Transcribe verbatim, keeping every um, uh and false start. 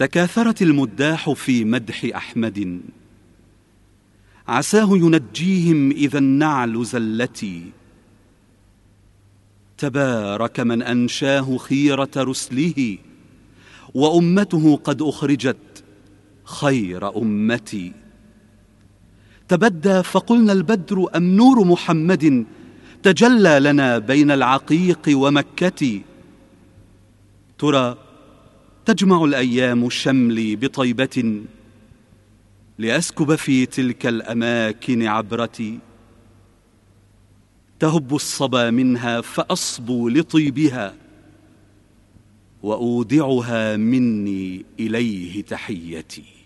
تكاثرت المداح في مدح أحمد، عساه ينجيهم إذا النعل زلتي. تبارك من أنشاه خيرة رسله، وأمته قد أخرجت خير أمتي. تبدى فقلنا البدر أم نور محمد تجلى لنا بين العقيق ومكة. ترى تجمع الأيام شملي بطيبة، لأسكب في تلك الأماكن عبرتي. تهب الصبا منها فأصبو لطيبها، وأودعها مني إليه تحيتي.